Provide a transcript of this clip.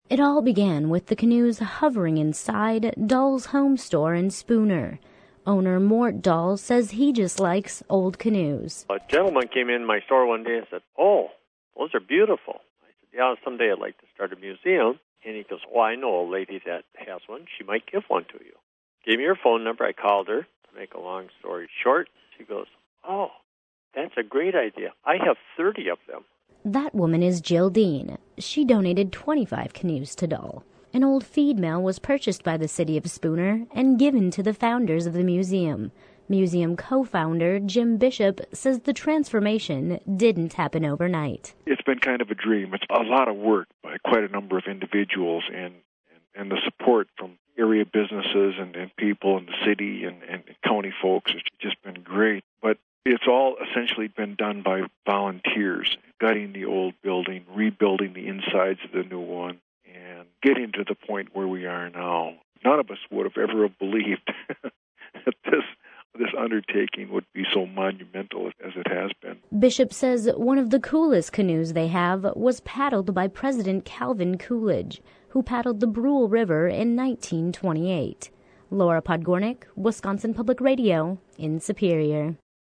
It all began with the canoes hovering inside Dahl's home store in Spooner. Owner Mort Dahl says he just likes old canoes. A gentleman came in my store one day and said, "Oh, those are beautiful." I said, "Yeah, someday I'd like to start a museum." And he goes, "Oh, I know a lady that has one. She might give one to you." Gave me her phone number. I called her. To make a long story short, she goes, "Oh, that's a great idea. I have 30 of them." That woman is Jill Dean. She donated 25 canoes to Dahl. An old feed mill was purchased by the city of Spooner and given to the founders of the museum. Museum co-founder Jim Bishop says the transformation didn't happen overnight. It's been kind of a dream. It's a lot of work by quite a number of individuals and the support from area businesses and people in the city and county folks. It's just been great. But it's all essentially been done by volunteers, gutting the old building, rebuilding the insides of the new one, and getting to the point where we are now. None of us would have ever believed that this undertaking would be so monumental as it has been. Bishop says one of the coolest canoes they have was paddled by President Calvin Coolidge, who paddled the Brule River in 1928. Laura Podgornick, Wisconsin Public Radio, in Superior.